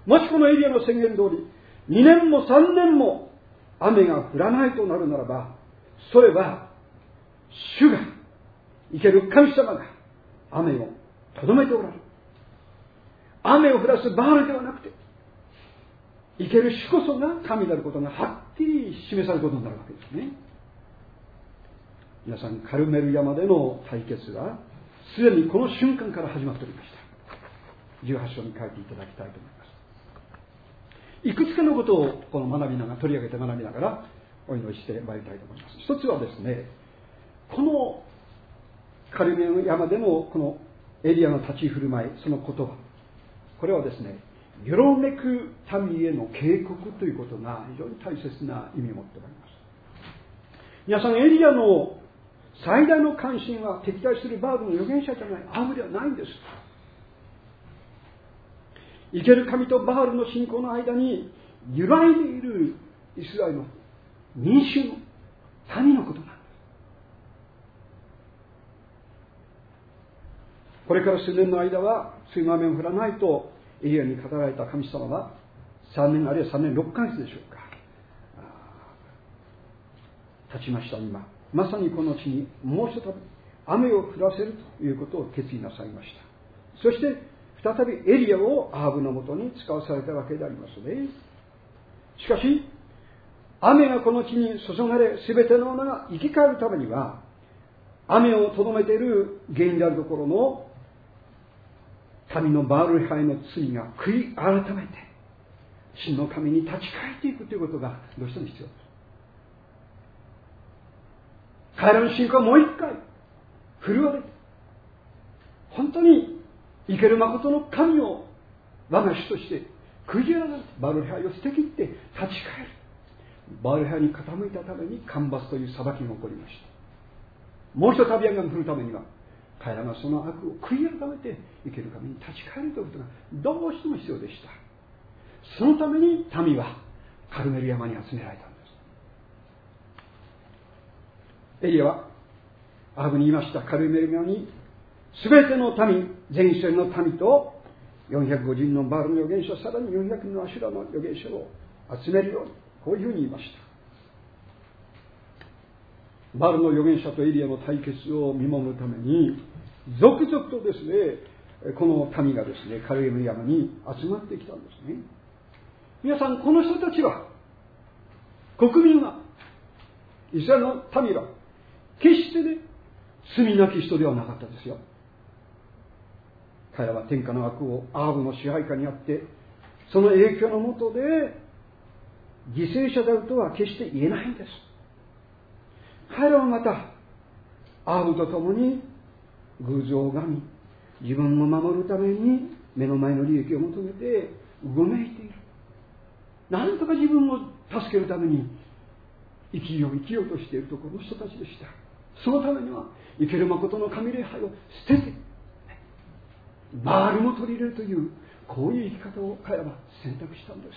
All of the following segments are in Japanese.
もしこのエリアの宣言通り、2年も3年も雨が降らないとなるならば、それは、主が、生ける神様が、雨をとどめておられる。雨を降らすバールではなくて、生ける主こそが神であることがはっきり示されることになるわけですね。皆さん、カルメル山での対決は、すでにこの瞬間から始まっておりました。18章に書いていただきたいと思います。いくつかのことをこの取り上げて学びながらお祈りしてまいりたいと思います。一つはですね、このカルメル山でのこのエリアの立ち振る舞い、その言葉、これはですね、よろめく民への警告ということが非常に大切な意味を持っております。皆さん、エリアの最大の関心は敵対するバールの預言者じゃない、アブではないんです。生ける神とバールの信仰の間に揺らいでいるイスラエルの民衆の民のことなんです。これから数年の間は梅雨の雨を降らないとエリアに語られた神様は3年あるいは3年6ヶ月でしょうか、経ちました今、まさにこの地にもう一度雨を降らせるということを決意なさいました。そして再びエリアをアハブのもとに使わされたわけでありますね。しかし雨がこの地に注がれ、すべてのものが生き返るためには、雨をとどめている原因であるところの民のバール派への罪が悔い改めて真の神に立ち返っていくということがどうしても必要です。彼らの信仰はもう一回振るわれて、本当に生ける誠の神を我が主として悔い改めてバール派を捨てきって立ち返る。バール派に傾いたために干ばつという裁きが起こりました。もう一度旅が降るためには、彼らがその悪を悔い改めて生ける神に立ち返るということがどうしても必要でした。そのために民はカルメル山に集められたんです。エリアはアハブに言いました。カルメル山に全ての民、全イスラエルの民と450人のバールの預言者、さらに400人のアシュラの預言者を集めるように、こういうふうに言いました。バールの預言者とエリアの対決を見守るために続々とですね、この民がですね、カルメル山に集まってきたんですね。皆さん、この人たちは、国民は、イスラエルの民は決してね、罪なき人ではなかったですよ。彼らは天下の悪をアハブの支配下にあって、その影響のもとで犠牲者であるとは決して言えないんです。彼らはまたアハブと共に偶像を拝み、自分を守るために目の前の利益を求めてうごめいている。何とか自分を助けるために生きようとしているところの人たちでした。そのためには生ける誠の神礼拝を捨ててバールも取り入れるというこういう生き方を彼らは選択したんです。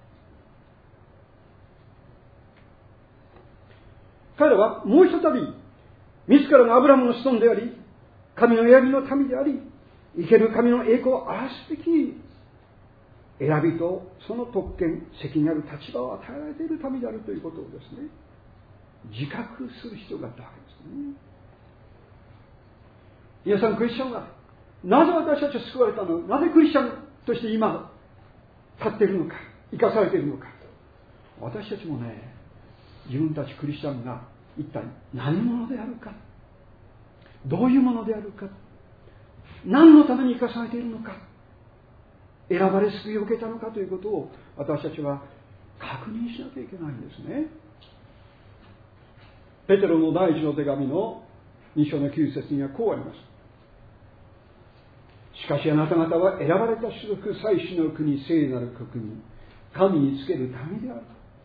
彼らはもう一たび自らのアブラムの子孫であり、神の選びの民であり、生ける神の栄光を表すべき選びとその特権、責任ある立場を与えられている民であるということをですね、自覚する必要があったわけですね。皆さん、クリスチャンはなぜ私たちは救われたの？なぜクリスチャンとして今立っているのか、生かされているのか。私たちもね、自分たちクリスチャンが一体何者であるか、どういうものであるか、何のために生かされているのか、選ばれ救いを受けたのかということを私たちは確認しなきゃいけないんですね。ペテロの第一の手紙の2章の9節にはこうあります。しかしあなた方は選ばれた種族、祭司の国、聖なる国民、神につける民である。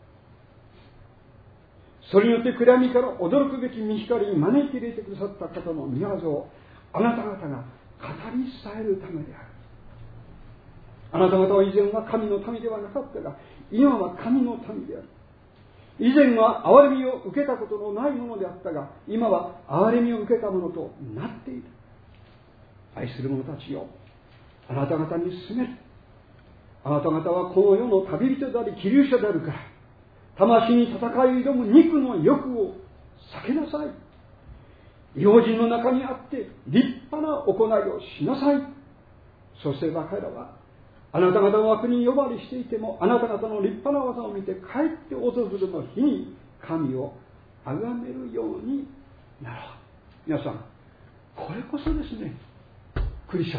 それによって暗闇から驚くべき御光に招き入れてくださった方の御業をあなた方が語り伝えるためである。あなた方は以前は神の民ではなかったが、今は神の民である。以前は憐れみを受けたことのないものであったが、今は憐れみを受けたものとなっている。愛する者たちよ、あなた方に勧める。 あなた方はこの世の旅人であり気流者であるから、魂に戦いを挑む肉の欲を避けなさい。異邦人の中にあって立派な行いをしなさい。そうすれば彼らはあなた方の枠に呼ばわりしていても、あなた方の立派な技を見て帰って訪れるの日に神を崇めるようになろう。皆さん、これこそですね、クリスチャ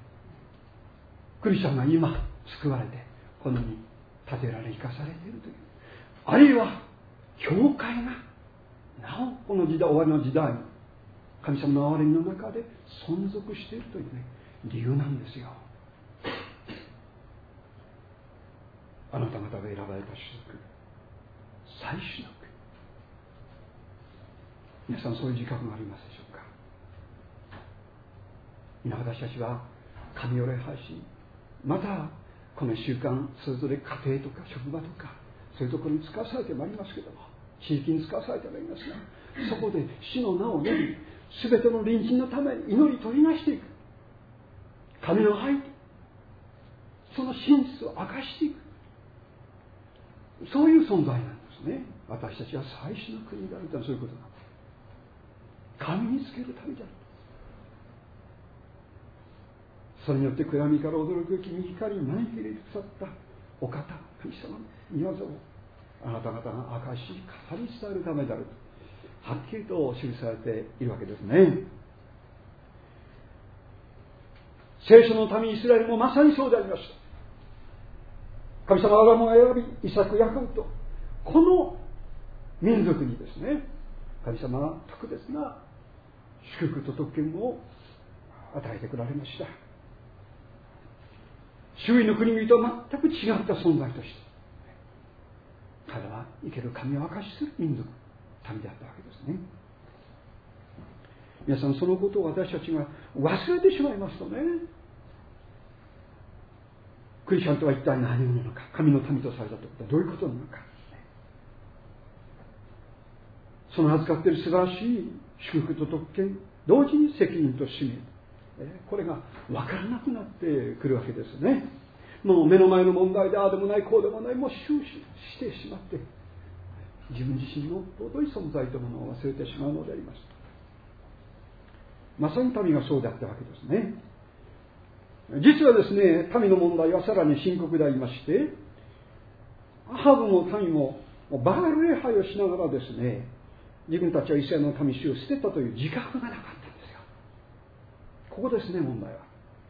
ンが今救われてこの世に立てられ生かされているという、あるいは教会がなおこの時代、終わりの時代に神様の憐れみの中で存続しているというね、理由なんですよ。あなた方が選ばれた種族、最主の国。皆さん、そういう自覚がありますでしょうか。今私たちは神を礼拝し、またこの1週間それぞれ家庭とか職場とかそういうところに使わされてまいりますけども、地域に使わされてまいりますが、そこで主の名を呼び、すべての隣人のために祈り取りなしていく。神の愛、その真実を明かしていく。そういう存在なんですね。私たちは最初の国であるとはそういうことなんです。神につける旅である。それによって暗闇から驚くべきに光に招き入れてくださったお方、神様の御業をあなた方が明かし語り伝えるためであると、はっきりと記されているわけですね。聖書の民イスラエルもまさにそうでありました。神様はアブラハムが選び、イサク、ヤコブとこの民族にですね、神様は特別な祝福と特権を与えてくられました。周囲の国々とは全く違った存在として彼は生ける神を明かしする民族、民であったわけですね。皆さん、そのことを私たちが忘れてしまいますとね、クリスチャンとは一体何者なのか、神の民とされたということはどういうことなのか、その預かっている素晴らしい祝福と特権、同時に責任と使命、これが分からなくなってくるわけですね。もう目の前の問題でああでもないこうでもない、もう終始してしまって自分自身の尊い存在というものを忘れてしまうのであります。まさに民がそうであったわけですね。実はですね、民の問題はさらに深刻でありまして、アハブの民もバール礼拝をしながらですね、自分たちはイスラエルの神主を捨てたという自覚がなかったんですよ。ここですね、問題は。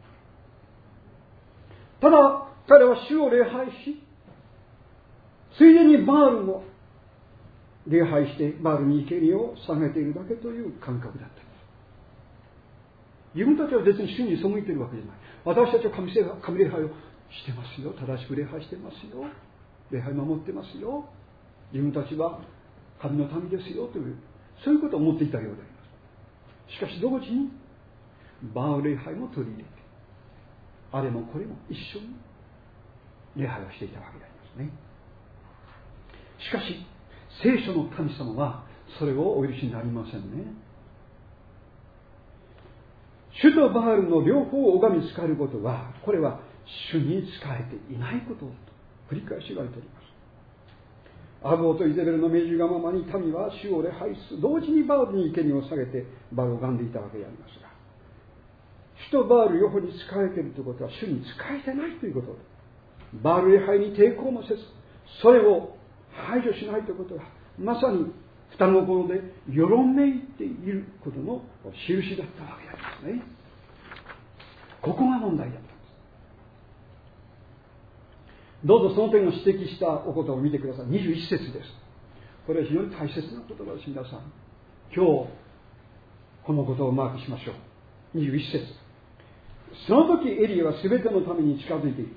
ただ彼は主を礼拝し、ついでにバールも礼拝してバールに生贄を捧げているだけという感覚だったんです。自分たちは別に主に背いているわけじゃない。私たちは神礼拝をしてますよ、正しく礼拝してますよ、礼拝守ってますよ、自分たちは神の民ですよという、そういうことを思っていたようであります。しかし同時にバール礼拝も取り入れて、あれもこれも一緒に礼拝をしていたわけでありますね。しかし聖書の神様はそれをお許しになりませんね。主とバールの両方を拝み仕えることは、これは主に仕えていないことと繰り返し言われております。アブオとイゼベルの命じがままに民は主を礼拝する、同時にバールに生贄を下げてバールを拝んでいたわけでありますが、主とバール両方に仕えているということは主に仕えてないということで、バール礼拝に抵抗もせずそれを排除しないということは、まさに双の心でよろめいていることの印だったわけでありますね。ここが問題だったんです。どうぞその点を指摘したお言葉を見てください。21節です。これは非常に大切な言葉です。皆さん今日このことをマークしましょう。21節、その時エリアは全てのために近づいていった。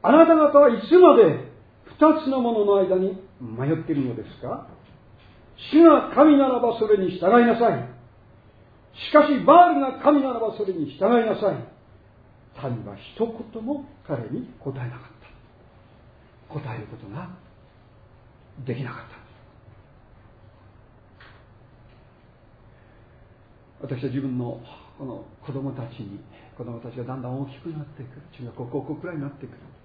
あなた方はいつまで二つのものの間に迷っているのですか。主が神ならばそれに従いなさい。しかしバールが神ならばそれに従いなさい。民は一言も彼に答えなかった。答えることができなかった。私は自分のこの子供たちがだんだん大きくなってくる、中学高校くらいになってくる、